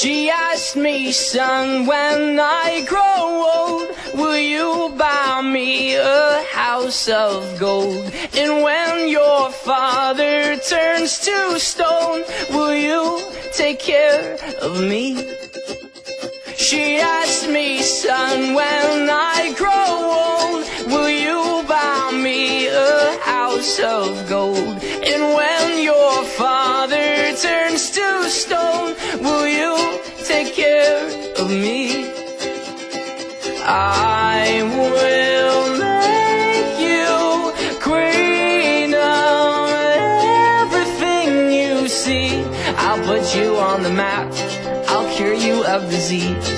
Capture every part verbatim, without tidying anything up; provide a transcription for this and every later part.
She asked me, son, when I grow old, will you buy me a house of gold? And when your father turns to stone, will you take care of me? She asked me, son, when I grow old, will you buy me a house of gold? And when your father turns to stone, will you take care of me? I will make you queen of everything you see. I'll put you on the map, I'll cure you of disease.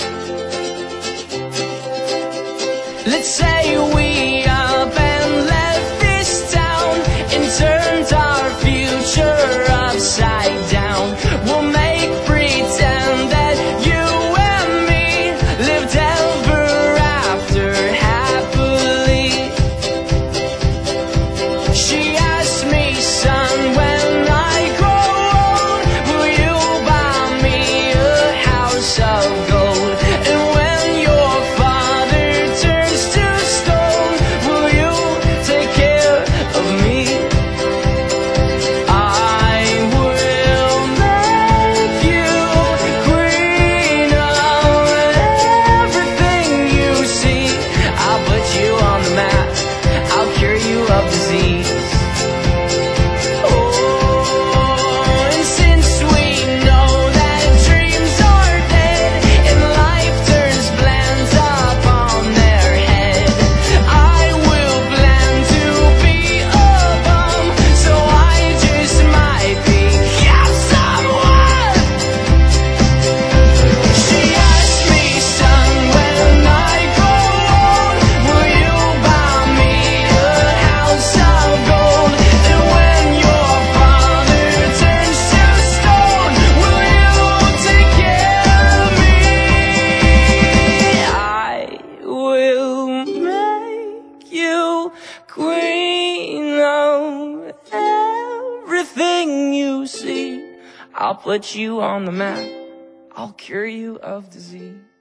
Let's say we up and left this town and turned our future upside down. We'll make pretend that you and me lived ever after happily. She asked me, son, when I grow old, will you buy me a house of gold? And when your father turns to stone, will you take care of me? I will make you queen of everything you see. I'll put you on the map, I'll cure you of disease. Oh, and since we know that dreams are dead and life turns plans up on their head, I will plan to be a bum, so I just might pick up someone. She asked me, son, when I grow old, will you buy me a house of gold? And when your father turns to stone, will you take care of me? I will make you queen of everything you see. I'll put you on the map, I'll cure you of disease.